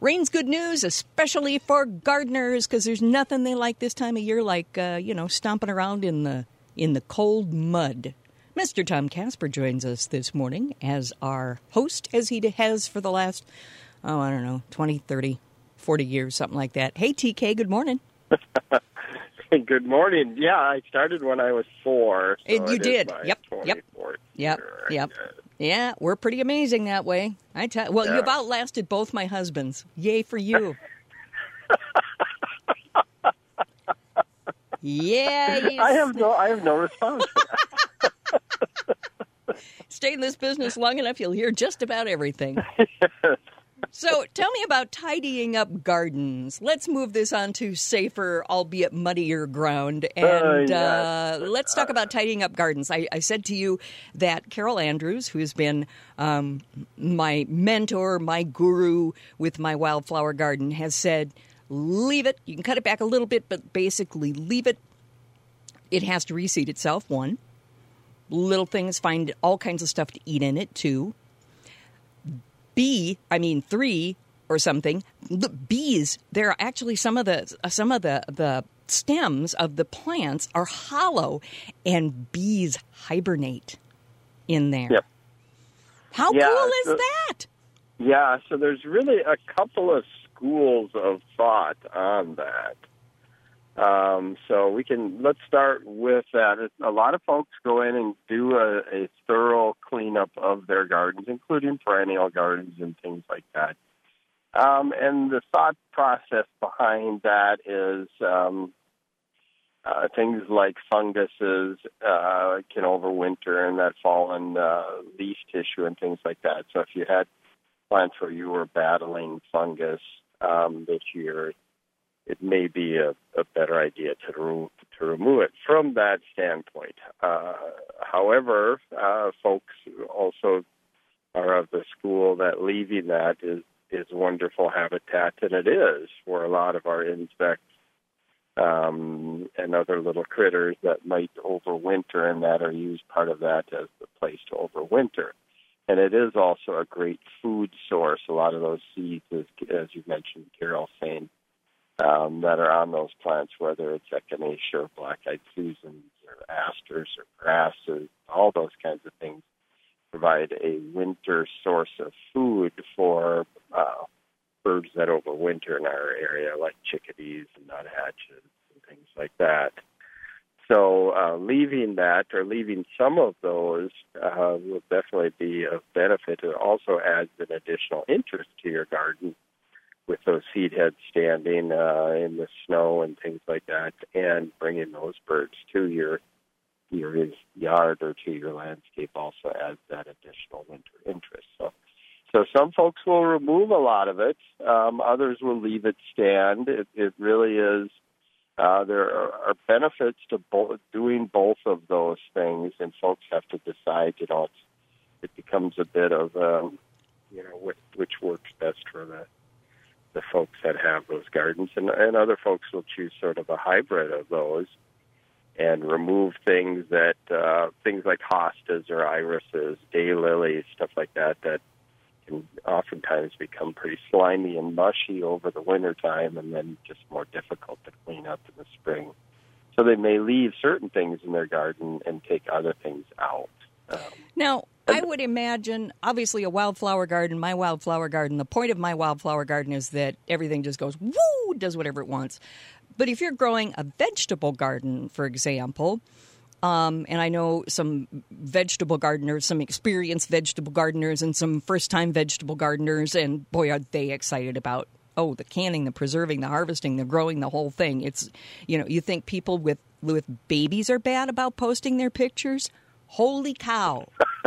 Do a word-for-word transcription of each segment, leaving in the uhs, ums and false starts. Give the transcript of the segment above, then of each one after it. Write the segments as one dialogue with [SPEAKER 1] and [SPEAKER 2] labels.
[SPEAKER 1] Rain's good news, especially for gardeners, because there's nothing they like this time of year like, uh, you know, stomping around in the in the cold mud. Mister Tom Casper joins us this morning as our host, as he has for the last, oh, I don't know, twenty, thirty, forty years, something like that. Hey, T K, good morning.
[SPEAKER 2] Good morning. Yeah, I started when I was four. So
[SPEAKER 1] it, you
[SPEAKER 2] it
[SPEAKER 1] did.
[SPEAKER 2] Is my
[SPEAKER 1] yep. Yep. Yep.
[SPEAKER 2] Year,
[SPEAKER 1] yep. Yeah, we're pretty amazing that way. I tell. Well, yeah. You've outlasted both my husbands. Yay for you. Yeah.
[SPEAKER 2] I have no. I have no response.
[SPEAKER 1] Stay in this business long enough, you'll hear just about everything.
[SPEAKER 2] Yes.
[SPEAKER 1] So tell me about tidying up gardens. Let's move this on to safer, albeit muddier ground. And
[SPEAKER 2] uh, yes.
[SPEAKER 1] uh, let's talk about tidying up gardens. I, I said to you that Carol Andrews, who's been um, my mentor, my guru with my wildflower garden, has said, leave it. You can cut it back a little bit, but basically leave it. It has to reseed itself, one. Little things find all kinds of stuff to eat in it, two. B, I mean three or something. Look, bees. There are actually some of the some of the, the stems of the plants are hollow, and bees hibernate in there.
[SPEAKER 2] Yep.
[SPEAKER 1] How
[SPEAKER 2] yeah,
[SPEAKER 1] cool is
[SPEAKER 2] so,
[SPEAKER 1] that?
[SPEAKER 2] Yeah. So there's really a couple of schools of thought on that. Um, so we can let's start with that. A lot of folks go in and do a, a thorough cleanup of their gardens, including perennial gardens and things like that. Um, and the thought process behind that is um, uh, things like funguses uh, can overwinter in that fallen uh, leaf tissue and things like that. So if you had plants where you were battling fungus um, this year, it may be a, a better idea to, re- to remove it from that standpoint. Uh, however, uh, folks also are of the school that leaving that is, is wonderful habitat, and it is for a lot of our insects um, and other little critters that might overwinter, and that are used part of that as the place to overwinter. And it is also a great food source. A lot of those seeds, as, as you mentioned, Carol, saying, Um, that are on those plants, whether it's echinacea or black-eyed Susans or asters or grasses, all those kinds of things provide a winter source of food for uh, birds that overwinter in our area, like chickadees and nuthatches and things like that. So uh, leaving that or leaving some of those uh, will definitely be of benefit. It also adds an additional interest to your garden, with those seed heads standing uh, in the snow and things like that, and bringing those birds to your your yard or to your landscape also adds that additional winter interest. So, so some folks will remove a lot of it. Um, others will leave it stand. It, it really is. Uh, there are, are benefits to both, doing both of those things, and folks have to decide. You know, it's, it becomes a bit of um, you know which, which works best for the. the folks that have those gardens, and, and other folks will choose sort of a hybrid of those and remove things that, uh, things like hostas or irises, daylilies, stuff like that, that can oftentimes become pretty slimy and mushy over the wintertime and then just more difficult to clean up in the spring. So they may leave certain things in their garden and take other things out. Um,
[SPEAKER 1] now, I would imagine, obviously, a wildflower garden, my wildflower garden, the point of my wildflower garden is that everything just goes, woo, does whatever it wants. But if you're growing a vegetable garden, for example, um, and I know some vegetable gardeners, some experienced vegetable gardeners and some first-time vegetable gardeners, and boy, are they excited about, oh, the canning, the preserving, the harvesting, the growing, the whole thing. It's, you know, you think people with, with babies are bad about posting their pictures? Holy cow.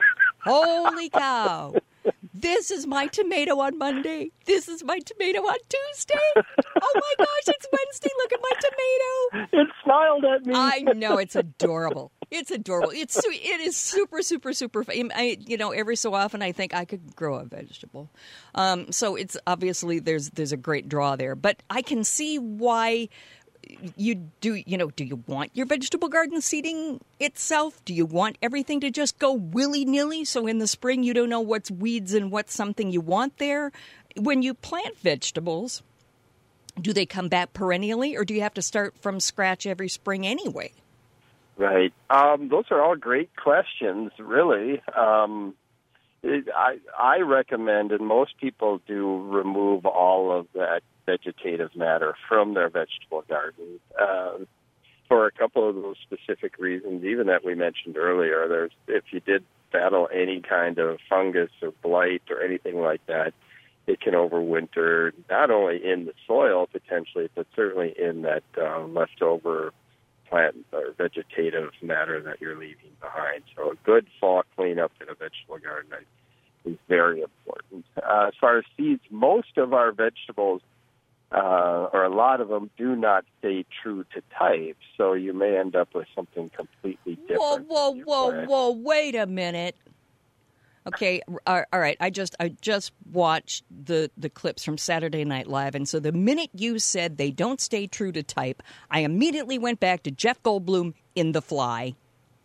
[SPEAKER 1] Holy cow. This is my tomato on Monday. This is my tomato on Tuesday. Oh, my gosh, it's Wednesday. Look at my tomato.
[SPEAKER 2] It smiled at me.
[SPEAKER 1] I know. It's adorable. It's adorable. It's su- It is super, super, super. I, you know, every so often I think I could grow a vegetable. Um, so it's obviously there's there's a great draw there. But I can see why you do, you know, do you want your vegetable garden seeding itself? Do you want everything to just go willy-nilly so in the spring you don't know what's weeds and what's something you want there? when you plant vegetables, do they come back perennially, or do you have to start from scratch every spring anyway?
[SPEAKER 2] Right. Um, those are all great questions, really. Um, it, I, I recommend, and most people do, remove all of that vegetative matter from their vegetable garden uh, for a couple of those specific reasons, even that we mentioned earlier. There's, if you did battle any kind of fungus or blight or anything like that, it can overwinter not only in the soil potentially, but certainly in that uh, leftover plant or vegetative matter that you're leaving behind. So a good fall cleanup in a vegetable garden is very important. Uh, as far as seeds, most of our vegetables, uh, or a lot of them, do not stay true to type. So you may end up with something completely different.
[SPEAKER 1] Whoa, whoa, whoa,
[SPEAKER 2] plant.
[SPEAKER 1] whoa! Wait a minute. Okay, all right. I just I just watched the, the clips from Saturday Night Live, and so the minute you said they don't stay true to type, I immediately went back to Jeff Goldblum in The Fly.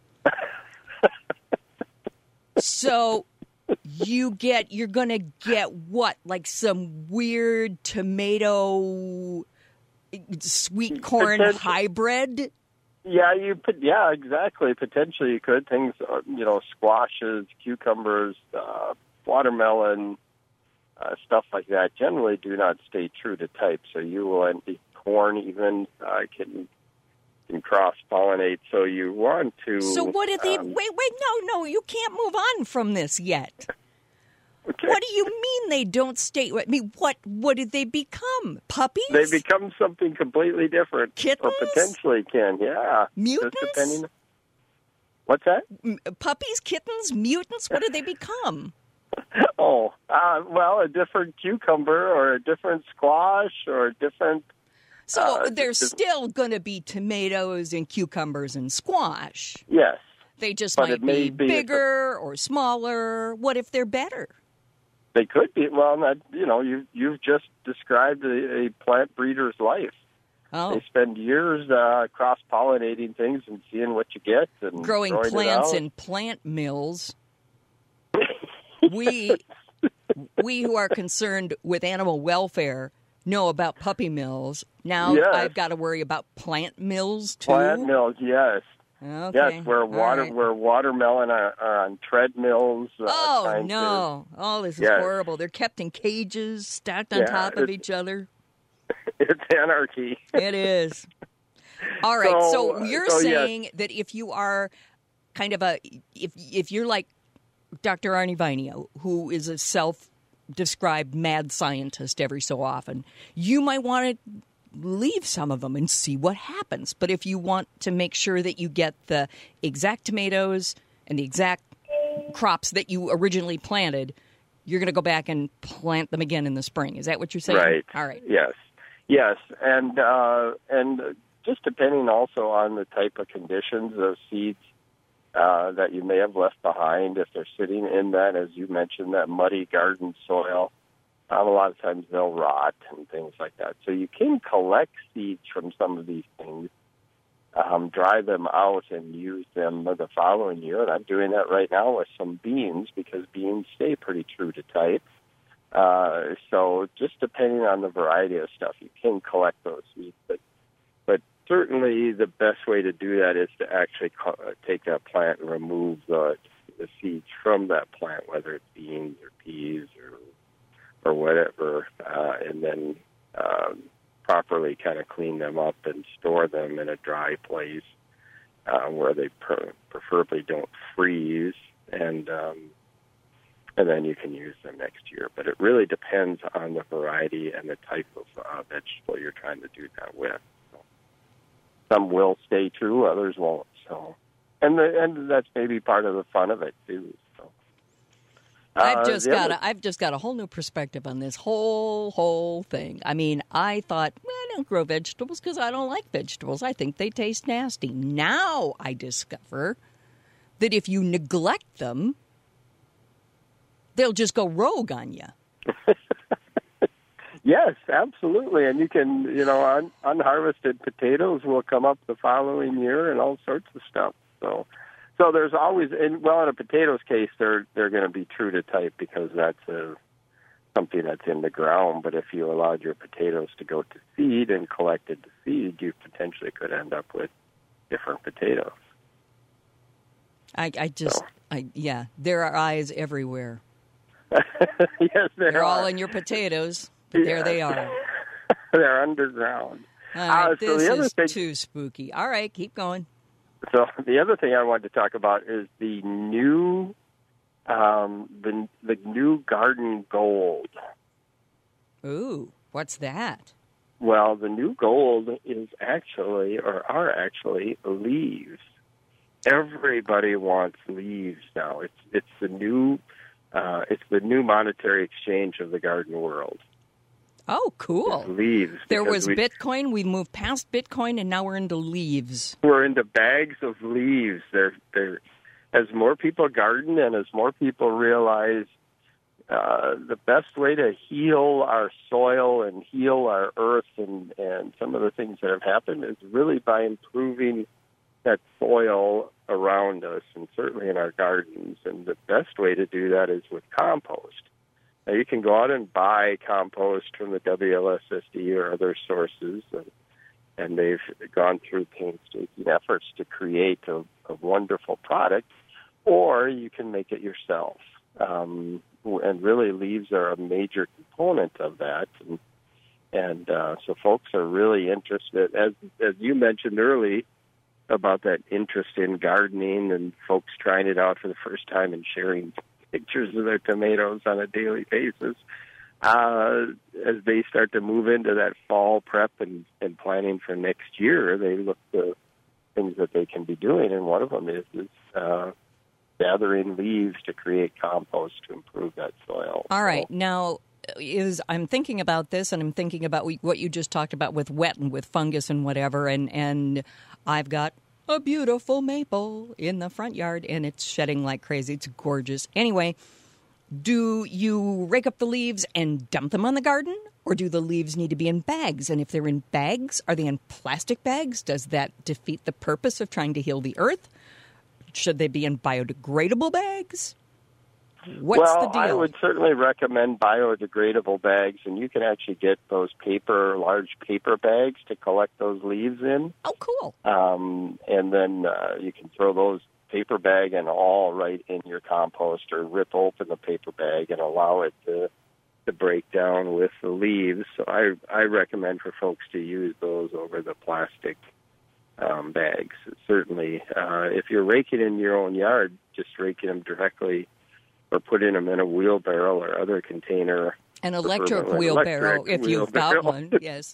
[SPEAKER 1] So you get you're gonna get what, like some weird tomato sweet corn hybrid?
[SPEAKER 2] Yeah, you put. Yeah, exactly. Potentially, you could things. Uh, you know, squashes, cucumbers, uh, watermelon, uh, stuff like that. Generally, do not stay true to type. So you will end the corn even uh, can can cross pollinate. So you want to.
[SPEAKER 1] So what did they?
[SPEAKER 2] Um,
[SPEAKER 1] wait, wait, no, no, you can't move on from this yet.
[SPEAKER 2] Okay.
[SPEAKER 1] What do you mean they don't stay? I mean, what what did they become? Puppies?
[SPEAKER 2] They become something completely different.
[SPEAKER 1] Kittens?
[SPEAKER 2] Or potentially can, yeah.
[SPEAKER 1] Mutants?
[SPEAKER 2] Just depending. What's that?
[SPEAKER 1] M- puppies, kittens, mutants? What did they become?
[SPEAKER 2] Oh, uh, well, a different cucumber or a different squash or a different...
[SPEAKER 1] So
[SPEAKER 2] uh,
[SPEAKER 1] there's
[SPEAKER 2] just,
[SPEAKER 1] still going to be tomatoes and cucumbers and squash.
[SPEAKER 2] Yes.
[SPEAKER 1] They just
[SPEAKER 2] But
[SPEAKER 1] might
[SPEAKER 2] it may
[SPEAKER 1] be
[SPEAKER 2] be
[SPEAKER 1] bigger or smaller. What if they're better?
[SPEAKER 2] They could be. Well, not, you know, you, you've just described a, a plant breeder's life.
[SPEAKER 1] Oh.
[SPEAKER 2] They spend years uh, cross-pollinating things and seeing what you get. And
[SPEAKER 1] growing
[SPEAKER 2] throwing
[SPEAKER 1] plants
[SPEAKER 2] it out.
[SPEAKER 1] in plant mills. we, we who are concerned with animal welfare know about puppy mills. Now
[SPEAKER 2] Yes.
[SPEAKER 1] I've got to worry about plant mills, too?
[SPEAKER 2] Plant mills, yes.
[SPEAKER 1] Okay.
[SPEAKER 2] Yes, where water,
[SPEAKER 1] right.
[SPEAKER 2] where watermelon are, are on treadmills. Uh,
[SPEAKER 1] Oh,
[SPEAKER 2] trying
[SPEAKER 1] no. Oh, this is
[SPEAKER 2] Yes.
[SPEAKER 1] horrible. They're kept in cages, stacked on
[SPEAKER 2] Yeah,
[SPEAKER 1] top of
[SPEAKER 2] it's-
[SPEAKER 1] each other.
[SPEAKER 2] To, it's anarchy.
[SPEAKER 1] It is. All right. So,
[SPEAKER 2] So,
[SPEAKER 1] you're
[SPEAKER 2] so, yes.
[SPEAKER 1] saying that if you are kind of a, if if you're like Doctor Arnie Vainio, who is a self-described mad scientist every so often, you might want to leave some of them and see what happens. But if you want to make sure that you get the exact tomatoes and the exact crops that you originally planted, you're going to go back and plant them again in the spring. Is that what you're saying?
[SPEAKER 2] Right.
[SPEAKER 1] All right.
[SPEAKER 2] Yes. Yes. And uh, and just depending also on the type of conditions of seeds uh, that you may have left behind, if they're sitting in that, as you mentioned, that muddy garden soil, um, a lot of times they'll rot and things like that. So you can collect seeds from some of these things, um, dry them out, and use them the following year. And I'm doing that right now with some beans because beans stay pretty true to type. Uh, so just depending on the variety of stuff, you can collect those seeds. But, but certainly the best way to do that is to actually co- take that plant and remove the, the seeds from that plant, whether it's beans or peas or or whatever, uh, and then um, properly kind of clean them up and store them in a dry place uh, where they per- preferably don't freeze, and um, and then you can use them next year. But it really depends on the variety and the type of uh, vegetable you're trying to do that with. So some will stay true, others won't. So, and the, and that's maybe part of the fun of it too. So.
[SPEAKER 1] I've
[SPEAKER 2] Uh,
[SPEAKER 1] just
[SPEAKER 2] the
[SPEAKER 1] got
[SPEAKER 2] other-
[SPEAKER 1] a, I've just got a whole new perspective on this whole whole thing. I mean, I thought, well, I don't grow vegetables because I don't like vegetables. I think they taste nasty. Now I discover that if you neglect them, they'll just go rogue on you.
[SPEAKER 2] Yes, absolutely. And you can, you know, un- unharvested potatoes will come up the following year and all sorts of stuff. So, so there's always, and well, in a potato's case, they're they're going to be true to type because that's a something that's in the ground. But if you allowed your potatoes to go to seed and collected the seed, you potentially could end up with different potatoes.
[SPEAKER 1] I, I just,
[SPEAKER 2] So.
[SPEAKER 1] I yeah, there are eyes everywhere.
[SPEAKER 2] Yes, there
[SPEAKER 1] They're
[SPEAKER 2] are.
[SPEAKER 1] all in your potatoes. But There
[SPEAKER 2] Yes.
[SPEAKER 1] they are.
[SPEAKER 2] They're underground.
[SPEAKER 1] All right,
[SPEAKER 2] Uh, so
[SPEAKER 1] this
[SPEAKER 2] the other
[SPEAKER 1] is
[SPEAKER 2] thing-
[SPEAKER 1] too spooky. All right, keep going.
[SPEAKER 2] So the other thing I wanted to talk about is the new, um, the the new garden gold.
[SPEAKER 1] Ooh, what's that?
[SPEAKER 2] Well, the new gold is actually, or are actually, leaves. Everybody wants leaves now. It's it's the new, uh, it's the new monetary exchange of the garden world.
[SPEAKER 1] Oh, cool.
[SPEAKER 2] It's leaves.
[SPEAKER 1] There
[SPEAKER 2] because
[SPEAKER 1] was
[SPEAKER 2] we,
[SPEAKER 1] Bitcoin. We moved past Bitcoin, and now we're into leaves.
[SPEAKER 2] We're into bags of leaves. They're they're as more people garden and as more people realize uh, the best way to heal our soil and heal our earth and, and some of the things that have happened is really by improving that soil around us and certainly in our gardens. And the best way to do that is with compost. Now, you can go out and buy compost from the W L S S D or other sources, and, and they've gone through painstaking efforts to create a, a wonderful product, or you can make it yourself. Um, and really, leaves are a major component of that. And, and uh, so folks are really interested, as, as you mentioned early, about that interest in gardening and folks trying it out for the first time and sharing pictures of their tomatoes on a daily basis. Uh, as they start to move into that fall prep and, and planning for next year, they look to things that they can be doing, and one of them is, is uh, gathering leaves to create compost to improve that soil.
[SPEAKER 1] All right.
[SPEAKER 2] So,
[SPEAKER 1] Now, is I'm thinking about this, and I'm thinking about what you just talked about with wet and with fungus and whatever, and, and I've got a beautiful maple in the front yard, and it's shedding like crazy. It's gorgeous. Anyway, do you rake up the leaves and dump them on the garden, or do the leaves need to be in bags? And if they're in bags, are they in plastic bags? Does that defeat the purpose of trying to heal the earth? Should they be in biodegradable bags? What's
[SPEAKER 2] well,
[SPEAKER 1] the deal?
[SPEAKER 2] I would certainly recommend biodegradable bags, and you can actually get those paper, large paper bags to collect those leaves in.
[SPEAKER 1] Oh, cool.
[SPEAKER 2] Um, and then uh, you can throw those paper bag and all right in your compost, or rip open the paper bag and allow it to to break down with the leaves. So I I recommend for folks to use those over the plastic um, bags. Certainly, uh, if you're raking in your own yard, just raking them directly or putting them in a wheelbarrow or other container.
[SPEAKER 1] An electric
[SPEAKER 2] Preferably an
[SPEAKER 1] wheelbarrow,
[SPEAKER 2] electric
[SPEAKER 1] if you've got
[SPEAKER 2] wheelbarrow.
[SPEAKER 1] one, yes.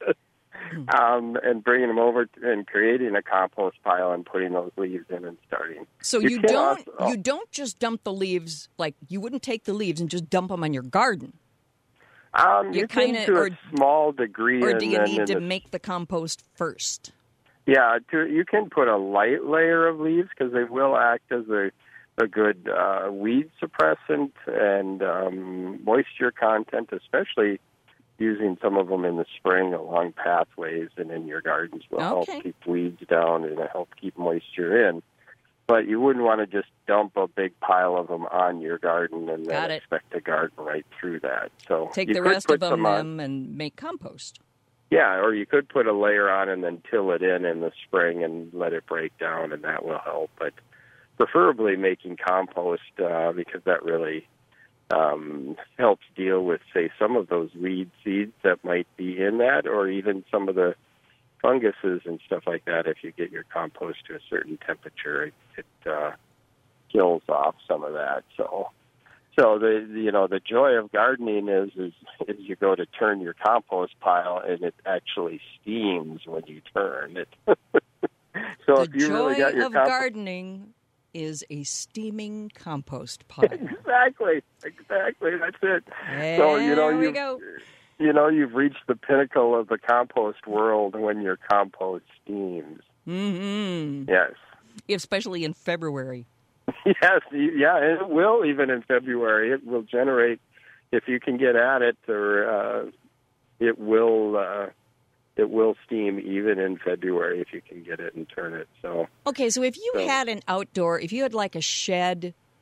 [SPEAKER 2] um, and bringing them over and creating a compost pile and putting those leaves in and starting.
[SPEAKER 1] So
[SPEAKER 2] You
[SPEAKER 1] you,
[SPEAKER 2] can
[SPEAKER 1] don't
[SPEAKER 2] also-
[SPEAKER 1] you don't just dump the leaves, like you wouldn't take the leaves and just dump them on your garden,
[SPEAKER 2] Um,
[SPEAKER 1] You
[SPEAKER 2] you can
[SPEAKER 1] kinda-
[SPEAKER 2] to
[SPEAKER 1] or-
[SPEAKER 2] a small degree.
[SPEAKER 1] or
[SPEAKER 2] and
[SPEAKER 1] do you
[SPEAKER 2] then
[SPEAKER 1] need
[SPEAKER 2] in
[SPEAKER 1] to
[SPEAKER 2] the-
[SPEAKER 1] make the compost first?
[SPEAKER 2] Yeah, to, you can put a light layer of leaves because they will act as a, a good uh, weed suppressant and um, moisture content, especially using some of them in the spring along pathways and in your gardens will
[SPEAKER 1] Okay.
[SPEAKER 2] help keep weeds down and help keep moisture in. But you wouldn't want to just dump a big pile of them on your garden and
[SPEAKER 1] Got
[SPEAKER 2] then
[SPEAKER 1] it.
[SPEAKER 2] expect to garden right through that. So
[SPEAKER 1] Take
[SPEAKER 2] you
[SPEAKER 1] the
[SPEAKER 2] could
[SPEAKER 1] rest
[SPEAKER 2] put
[SPEAKER 1] of them,
[SPEAKER 2] some on.
[SPEAKER 1] them and make compost.
[SPEAKER 2] Yeah, or you could put a layer on and then till it in in the spring and let it break down, and that will help. But preferably making compost uh, because that really um, helps deal with, say, some of those weed seeds that might be in that, or even some of the funguses and stuff like that. If you get your compost to a certain temperature, it, it uh, kills off some of that. So. So the you know the joy of gardening is, is is you go to turn your compost pile and it actually steams when you turn it. so
[SPEAKER 1] The
[SPEAKER 2] if you
[SPEAKER 1] joy
[SPEAKER 2] really got your
[SPEAKER 1] of
[SPEAKER 2] compost,
[SPEAKER 1] gardening is a steaming compost pile.
[SPEAKER 2] exactly, exactly, that's it. so you know
[SPEAKER 1] There we
[SPEAKER 2] you
[SPEAKER 1] go.
[SPEAKER 2] you know you've reached the pinnacle of the compost world when your compost steams.
[SPEAKER 1] Mm-hmm.
[SPEAKER 2] Yes.
[SPEAKER 1] Especially in February.
[SPEAKER 2] Yes, yeah, and it will even in February. It will generate, if you can get at it, or uh, it will uh, it will steam even in February if you can get it and turn it. So
[SPEAKER 1] Okay, so if you
[SPEAKER 2] So-
[SPEAKER 1] had an outdoor, if you had like a shed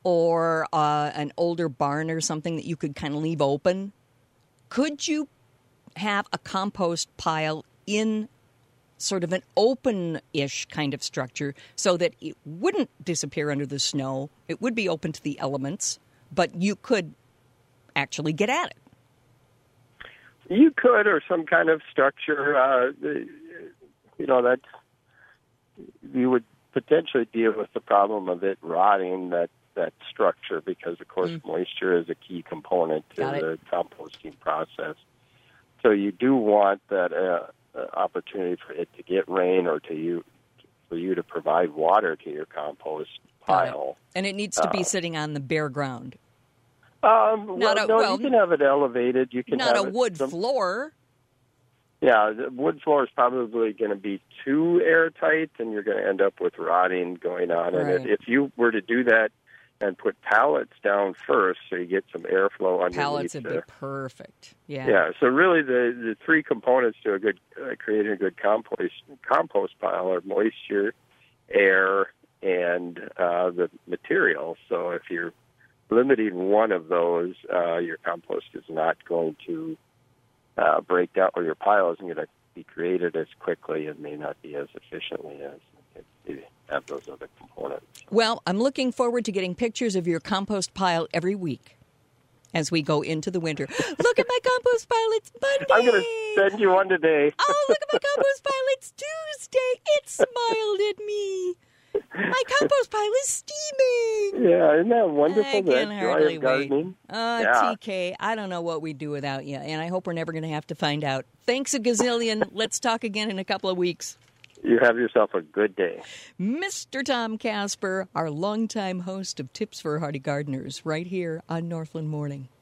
[SPEAKER 1] or uh, an older barn or something that you could kind of leave open, could you have a compost pile in sort of an open-ish kind of structure so that it wouldn't disappear under the snow? It would be open to the elements, but you could actually get at it.
[SPEAKER 2] You could, or some kind of structure. Uh, you know, that you would potentially deal with the problem of it rotting that, that structure because, of course, mm. moisture is a key component to the composting process. So you do want that uh, uh, opportunity for it to get rain or to you for you to provide water to your compost pile.
[SPEAKER 1] And it needs to be
[SPEAKER 2] uh,
[SPEAKER 1] sitting on the bare ground.
[SPEAKER 2] Um, well,
[SPEAKER 1] Not a,
[SPEAKER 2] no,
[SPEAKER 1] well,
[SPEAKER 2] you can have it elevated. You can
[SPEAKER 1] not
[SPEAKER 2] have
[SPEAKER 1] a
[SPEAKER 2] it
[SPEAKER 1] wood
[SPEAKER 2] some,
[SPEAKER 1] floor.
[SPEAKER 2] Yeah, the wood floor is probably going to be too airtight, and you're going to end up with rotting going on.
[SPEAKER 1] Right.
[SPEAKER 2] And if you were to do that and put pallets down first, so you get some airflow underneath.
[SPEAKER 1] Pallets would
[SPEAKER 2] the,
[SPEAKER 1] be perfect. Yeah.
[SPEAKER 2] Yeah. So really, the the three components to a good uh, creating a good compost compost pile are moisture, air, and uh, the material. So if you're limiting one of those, uh, your compost is not going to uh, break down, or your pile isn't going to be created as quickly and may not be as efficiently as if you have those other components.
[SPEAKER 1] Well, I'm looking forward to getting pictures of your compost pile every week as we go into the winter. Look at my compost pile, it's Monday.
[SPEAKER 2] I'm going to send you one today.
[SPEAKER 1] Oh, look at my compost pile, it's Tuesday. It smiled at me. My compost pile is steaming.
[SPEAKER 2] Yeah, isn't that wonderful?
[SPEAKER 1] I
[SPEAKER 2] that
[SPEAKER 1] can hardly
[SPEAKER 2] joy of gardening.
[SPEAKER 1] wait. Uh,
[SPEAKER 2] yeah.
[SPEAKER 1] T K, I don't know what we'd do without you, and I hope we're never going to have to find out. Thanks a gazillion. Let's talk again in a couple of weeks.
[SPEAKER 2] You have yourself a good day.
[SPEAKER 1] Mister Tom Casper, our longtime host of Tips for Hardy Gardeners, right here on Northland Morning.